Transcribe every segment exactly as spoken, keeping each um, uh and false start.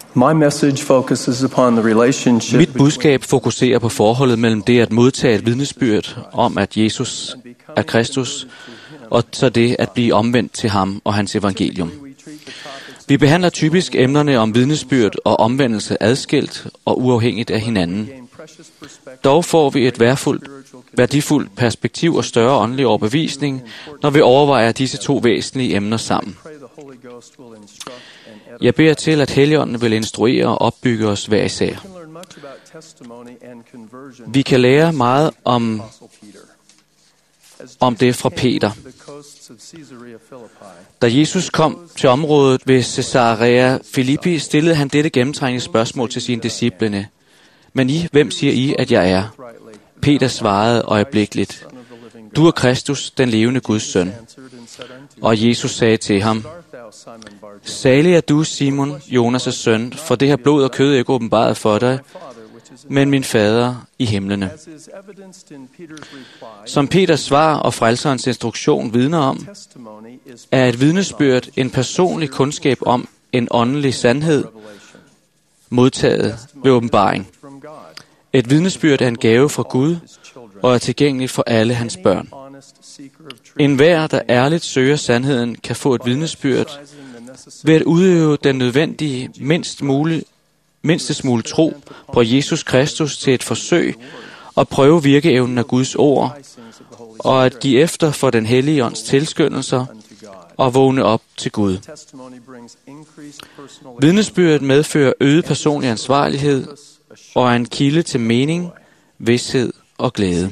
My message focuses upon the relationship Mit budskab fokuserer på forholdet mellem det at modtage et vidnesbyrd om, at Jesus er Kristus, og så det at blive omvendt til ham og hans evangelium. Vi behandler typisk emnerne om vidnesbyrd og omvendelse adskilt og uafhængigt af hinanden. Dog får vi et værdifuldt, værdifuldt perspektiv og større åndelig overbevisning, når vi overvejer disse to væsentlige emner sammen. Jeg beder til, at Helligånden vil instruere og opbygge os hver især. Vi kan lære meget om, om det fra Peter. Da Jesus kom til området ved Caesarea Philippi, stillede han dette gennemtrængende spørgsmål til sine disciplene. Men I, hvem siger I, at jeg er? Peter svarede øjeblikkeligt, du er Kristus, den levende Guds søn. Og Jesus sagde til ham, salig er du, Simon, Jonas' søn, for det har blod og kød ikke åbenbaret for dig, men min fader i himlene. Som Peters svar og frelserens instruktion vidner om, er et vidnesbyrd en personlig kundskab om en åndelig sandhed, modtaget ved åbenbaring. Et vidnesbyrd er en gave fra Gud og er tilgængelig for alle hans børn. Enhver, der ærligt søger sandheden, kan få et vidnesbyrd ved at udøve den nødvendige mindst mulige, mindste smule tro på Jesus Kristus til et forsøg og prøve virkeevnen af Guds ord, og at give efter for den hellige ånds tilskyndelser og vågne op til Gud. Vidnesbyrdet medfører øget personlig ansvarlighed og er en kilde til mening, vished og glæde.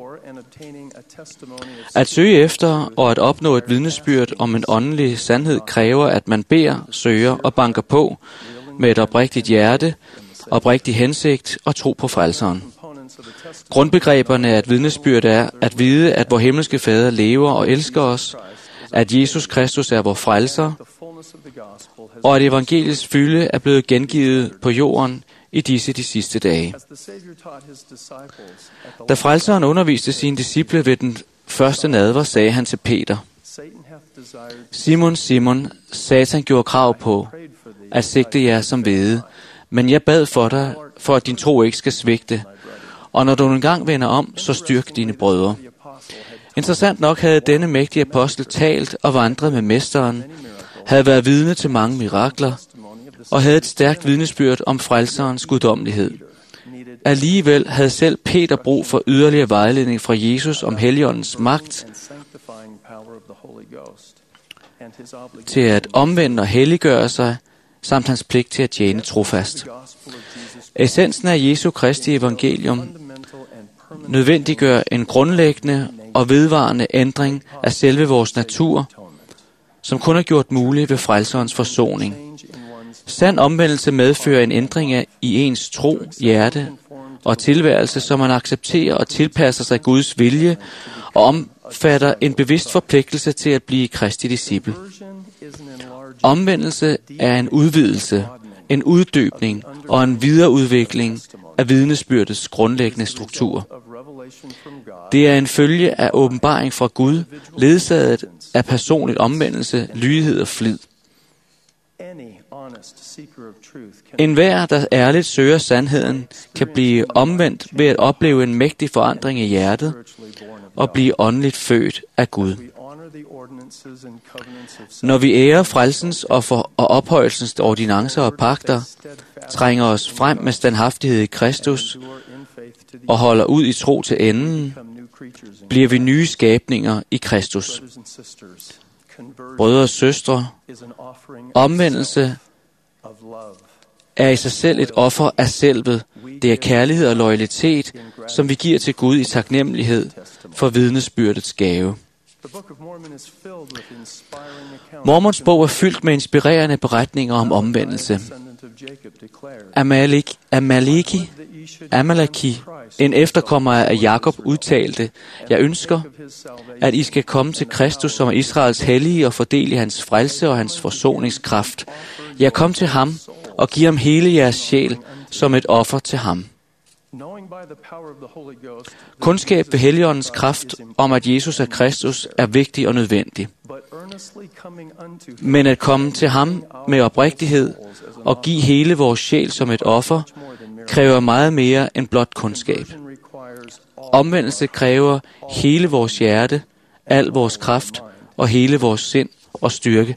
At søge efter og at opnå et vidnesbyrd om en åndelig sandhed kræver, at man beder, søger og banker på med et oprigtigt hjerte, oprigtig hensigt og tro på frelseren. Grundbegreberne af et vidnesbyrd er at vide, at vor himmelske Fader lever og elsker os, at Jesus Kristus er vor frelser, og at evangeliets fylde er blevet gengivet på jorden i disse de sidste dage. Da frelseren underviste sine disciple ved den første nadver, sagde han til Peter, Simon, Simon, Satan gjorde krav på at sigte jer som hvede, men jeg bad for dig, for at din tro ikke skal svigte, og når du engang vender om, så styrk dine brødre. Interessant nok havde denne mægtige apostel talt og vandret med mesteren, havde været vidne til mange mirakler, og havde et stærkt vidnesbyrd om frelserens guddommelighed. Alligevel havde selv Peter brug for yderligere vejledning fra Jesus om Helligåndens magt til at omvende og helliggøre sig, samt hans pligt til at tjene trofast. Essensen af Jesu Kristi evangelium nødvendiggør en grundlæggende og vedvarende ændring af selve vores natur, som kun er gjort mulig ved frelserens forsoning. Sand omvendelse medfører en ændring af i ens tro, hjerte og tilværelse, som man accepterer og tilpasser sig Guds vilje og omfatter en bevidst forpligtelse til at blive Kristi disciple. Omvendelse er en udvidelse, en uddybning og en videreudvikling af vidnesbyrdets grundlæggende struktur. Det er en følge af åbenbaring fra Gud, ledsaget af personlig omvendelse, lydighed og flid. Enhver, der ærligt søger sandheden, kan blive omvendt ved at opleve en mægtig forandring i hjertet og blive åndeligt født af Gud. Når vi ærer frelsens og, for, og ophøjelsens ordinancer og pagter, trænger os frem med standhaftighed i Kristus og holder ud i tro til enden, bliver vi nye skabninger i Kristus. Brødre og søstre, omvendelse er i sig selv et offer af selvet. Det er kærlighed og loyalitet, som vi giver til Gud i taknemmelighed for vidnesbyrdets gave. Mormons bog er fyldt med inspirerende beretninger om omvendelse. Amalek, Amaleki, Amaleki, en efterkommer af Jakob, udtalte, jeg ønsker, at I skal komme til Kristus, som er Israels hellige, og fordele hans frelse og hans forsoningskraft. Jeg kom til ham og giv ham hele jeres sjæl som et offer til ham. Kundskab ved Helligåndens kraft om, at Jesus er Kristus, er vigtig og nødvendig. Men at komme til ham med oprigtighed og give hele vores sjæl som et offer, kræver meget mere end blot kundskab. Omvendelse kræver hele vores hjerte, al vores kraft og hele vores sind og styrke.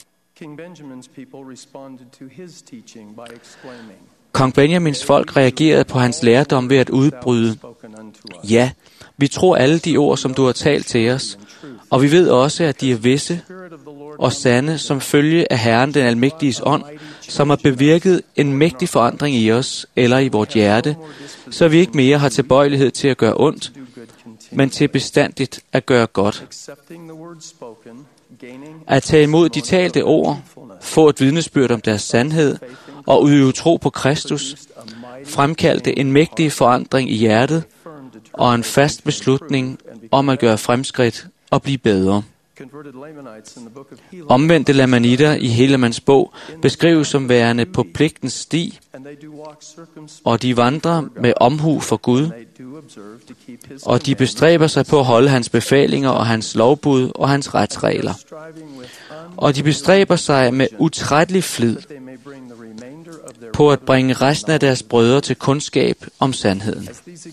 Kong Benjamins folk reagerede på hans lærdom ved at udbryde: Ja, vi tror alle de ord, som du har talt til os, og vi ved også, at de er visse og sande, som følge af Herren den Almægtiges ånd, som har bevirket en mægtig forandring i os eller i vort hjerte, så vi ikke mere har tilbøjelighed til at gøre ondt, men til bestandigt at gøre godt. At tage imod de talte ord, få et vidnesbyrd om deres sandhed og udøve tro på Kristus, fremkaldte en mægtig forandring i hjertet og en fast beslutning om at gøre fremskridt og blive bedre. Omvendte lamanitter i Helaman's bog beskrives som værende på pligtens sti, og de vandrer med omhu for Gud, og de bestræber sig på at holde hans befalinger og hans lovbud og hans retsregler. Og de bestræber sig med utrættelig flid på at bringe resten af deres brødre til kundskab om sandheden.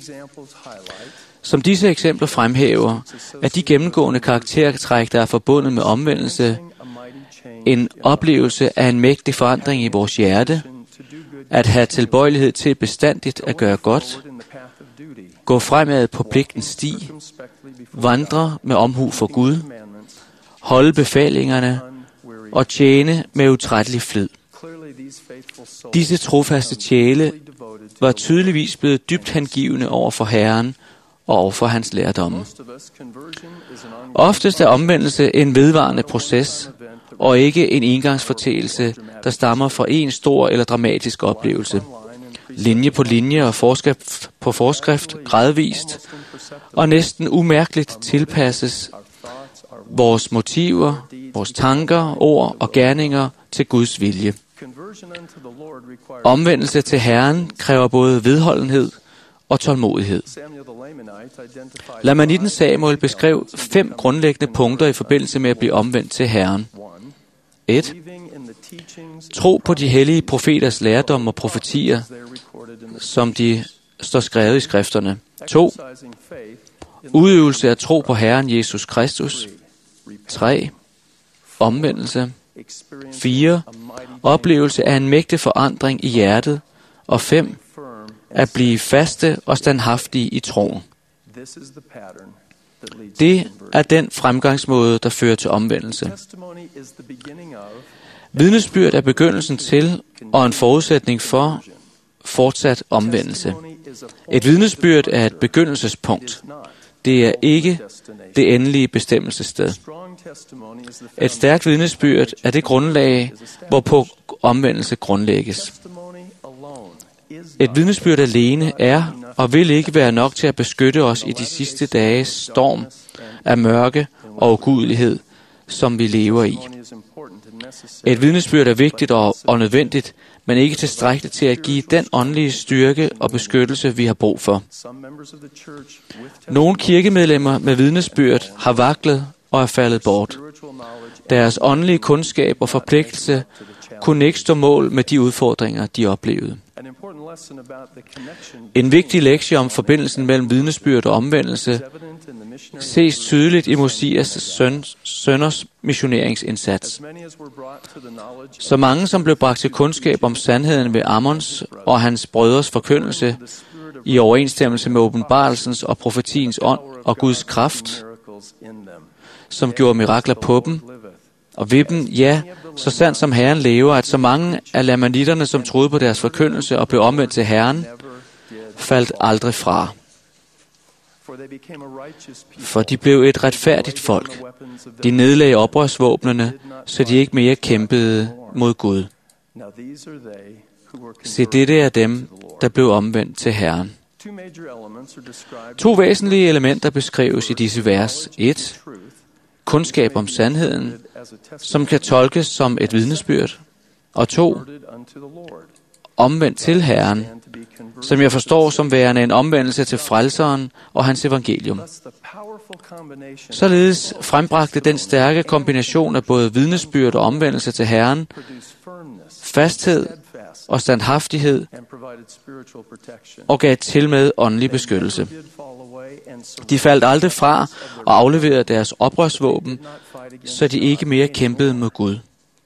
Som disse eksempler fremhæver, er de gennemgående karaktertræk, der er forbundet med omvendelse, en oplevelse af en mægtig forandring i vores hjerte, at have tilbøjelighed til bestandigt at gøre godt, gå fremad på pligtens sti, vandre med omhu for Gud, holde befalingerne og tjene med utrættelig flid. Disse trofaste tjæle var tydeligvis blevet dybt hengivne over for Herren og over for hans lærdomme. Oftest er omvendelse en vedvarende proces, og ikke en engangsfortælelse, der stammer fra en stor eller dramatisk oplevelse. Linje på linje og forskrift på forskrift, gradvist og næsten umærkeligt tilpasses vores motiver, vores tanker, ord og gerninger til Guds vilje. Omvendelse til Herren kræver både vedholdenhed og tålmodighed. Lamanitten Samuel beskrev fem grundlæggende punkter i forbindelse med at blive omvendt til Herren. et. Tro på de hellige profeters lærdom og profetier, som de står skrevet i skrifterne. to. Udøvelse af tro på Herren Jesus Kristus. tre. Omvendelse. fire. Oplevelse af en mægtig forandring i hjertet. Og fem. At blive faste og standhaftige i troen. Det er den fremgangsmåde, der fører til omvendelse. Vidnesbyrd er begyndelsen til og en forudsætning for fortsat omvendelse. Et vidnesbyrd er et begyndelsespunkt. Det er ikke det endelige bestemmelsessted. Et stærkt vidnesbyrd er det grundlag, hvorpå omvendelse grundlægges. Et vidnesbyrd alene er og vil ikke være nok til at beskytte os i de sidste dages storm af mørke og ugudelighed, som vi lever i. Et vidnesbyrd er vigtigt og, og nødvendigt, men ikke tilstrækkeligt til at give den åndelige styrke og beskyttelse, vi har brug for. Nogle kirkemedlemmer med vidnesbyrd har vaklet og er faldet bort. Deres åndelige kundskab og forpligtelse kunne ikke stå mål med de udfordringer, de oplevede. En vigtig lektie om forbindelsen mellem vidnesbyrd og omvendelse ses tydeligt i Mosias søn, sønners missioneringsindsats. Så mange, som blev bragt til kundskab om sandheden ved Ammons og hans brødres forkyndelse, i overensstemmelse med åbenbarelsens og profetiens ånd og Guds kraft, som gjorde mirakler på dem, og ved dem, ja, så sandt som Herren lever, at så mange af lamanitterne, som troede på deres forkyndelse og blev omvendt til Herren, faldt aldrig fra. For de blev et retfærdigt folk. De nedlagde oprørsvåbnene, så de ikke mere kæmpede mod Gud. Se, dette er dem, der blev omvendt til Herren. To væsentlige elementer beskrives i disse vers. et. Kundskab om sandheden, som kan tolkes som et vidnesbyrd. Og to. Omvendt til Herren, som jeg forstår som værende en omvendelse til frelseren og hans evangelium. Således frembragte den stærke kombination af både vidnesbyrd og omvendelse til Herren, fasthed og standhaftighed og gav til med åndelig beskyttelse. De faldt aldrig fra og afleverede deres oprørsvåben, så de ikke mere kæmpede mod Gud.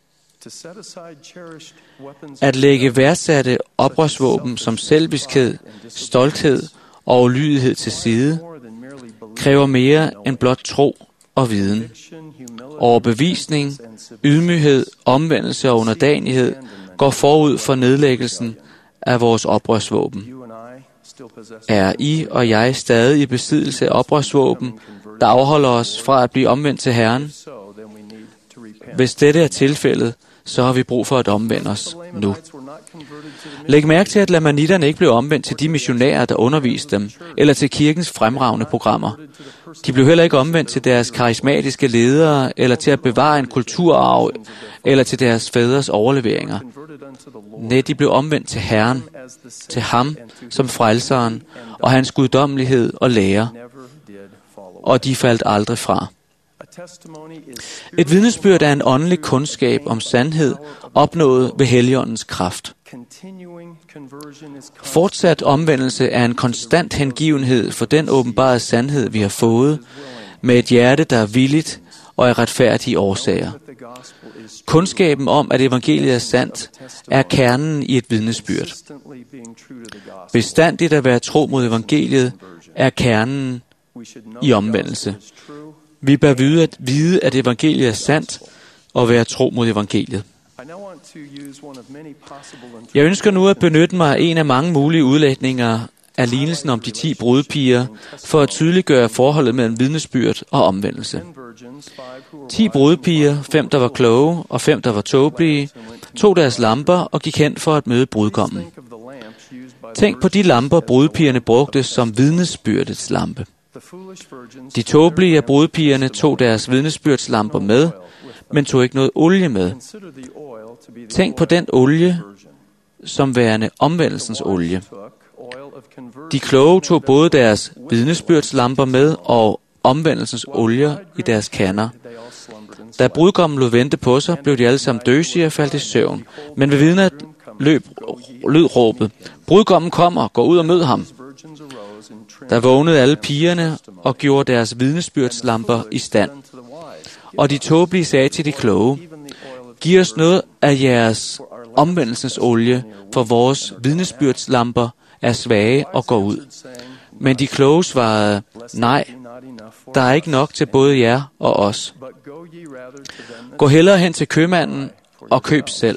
At lægge værdsatte oprørsvåben som selviskhed, stolthed og ulydighed til side, kræver mere end blot tro og viden. Overbevisning, ydmyghed, omvendelse og underdanighed går forud for nedlæggelsen af vores oprørsvåben. Er I og jeg stadig i besiddelse af oprørsvåben, der afholder os fra at blive omvendt til Herren? Hvis dette er tilfældet, så har vi brug for at omvende os nu. Læg mærke til, at lamanitterne ikke blev omvendt til de missionærer, der underviste dem, eller til kirkens fremragende programmer. De blev heller ikke omvendt til deres karismatiske ledere, eller til at bevare en kulturarv, eller til deres fædres overleveringer. Nej, de blev omvendt til Herren, til ham som frelseren, og hans guddommelighed og lære, og de faldt aldrig fra. Et vidnesbyrd er en åndelig kundskab om sandhed, opnået ved Helligåndens kraft. Fortsat omvendelse er en konstant hengivenhed for den åbenbare sandhed, vi har fået, med et hjerte, der er villigt og af retfærdige årsager. Kundskaben om, at evangeliet er sandt, er kernen i et vidnesbyrd. Bestandigt at være tro mod evangeliet er kernen i omvendelse. Vi bør vide at, vide, at evangeliet er sandt, og være tro mod evangeliet. Jeg ønsker nu at benytte mig af en af mange mulige udlægninger af lignelsen om de ti brudepiger, for at tydeliggøre forholdet mellem vidnesbyrd og omvendelse. Ti brudepiger, fem der var kloge og fem der var tåbelige, tog deres lamper og gik hen for at møde brudgommen. Tænk på de lamper, brudepigerne brugte som vidnesbyrdets lampe. De tåbelige af brudepigerne tog deres vidnesbyrdslamper med, men tog ikke noget olie med. Tænk på den olie som værende omvendelsens olie. De kloge tog både deres vidnesbyrdslamper med og omvendelsens olier i deres kander. Da brudgommen lod vente på sig, blev de alle sammen døsige og faldt i søvn. Men ved vidnet løb, lød råbet: "Brudgommen kommer, gå ud og mød ham." Der vågnede alle pigerne og gjorde deres vidnesbyrdslamper i stand. Og de tåbelige sagde til de kloge: "Giv os noget af jeres omvendelsens olie, for vores vidnesbyrdslamper er svage og går ud." Men de kloge svarede: "Nej, der er ikke nok til både jer og os. Gå hellere hen til købmanden og køb selv."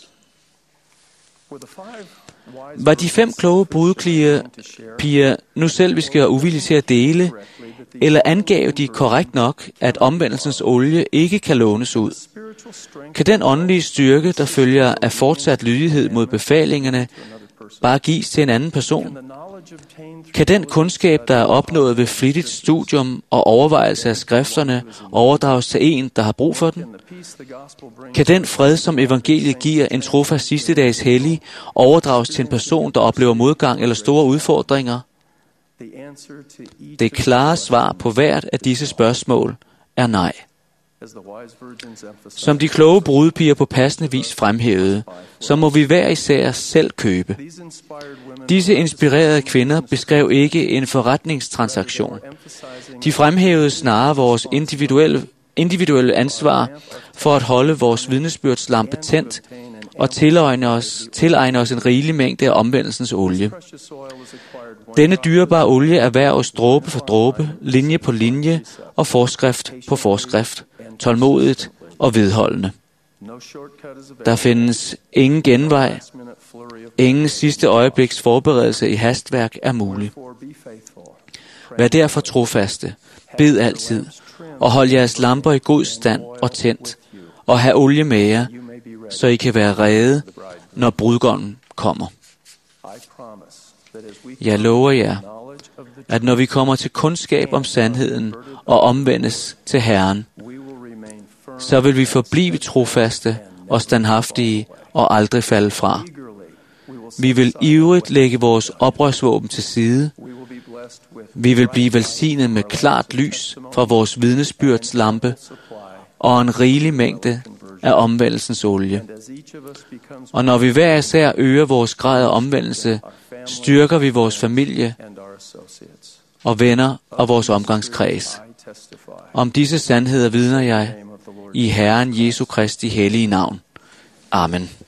Var de fem kloge brudpiger nu selviske og uvillige til at dele, eller angav de korrekt nok, at omvendelsens olie ikke kan lånes ud? Kan den åndelige styrke, der følger af fortsat lydighed mod befalingerne, bare gives til en anden person? Kan den kundskab, der er opnået ved flittigt studium og overvejelse af skrifterne, overdrages til en, der har brug for den? Kan den fred, som evangeliet giver en trofast sidste dags hellig, overdrages til en person, der oplever modgang eller store udfordringer? Det klare svar på hvert af disse spørgsmål er nej. Som de kloge brudepiger på passende vis fremhævede, så må vi hver især selv købe. Disse inspirerede kvinder beskrev ikke en forretningstransaktion. De fremhævede snarere vores individuelle, individuelle ansvar for at holde vores vidnesbyrdslampe tændt og tilegne os, tilegne os en rigelig mængde af omvendelsens olie. Denne dyrebare olie erhverves dråbe for dråbe, linje på linje og forskrift på forskrift, tålmodigt og vedholdende. Der findes ingen genvej, ingen sidste øjebliks forberedelse i hastværk er mulig. Vær derfor trofaste, bed altid, og hold jeres lamper i god stand og tændt, og have olie med jer, så I kan være rede, når brudgommen kommer. Jeg lover jer, at når vi kommer til kundskab om sandheden og omvendes til Herren, så vil vi forblive trofaste og standhaftige og aldrig falde fra. Vi vil ivrigt lægge vores oprørsvåben til side. Vi vil blive velsignet med klart lys fra vores vidnesbyrdslampe og en rigelig mængde af omvendelsens olie. Og når vi hver især øger vores grad af omvendelse, styrker vi vores familie og venner og vores omgangskreds. Om disse sandheder vidner jeg i Herren Jesu Kristi hellige navn. Amen.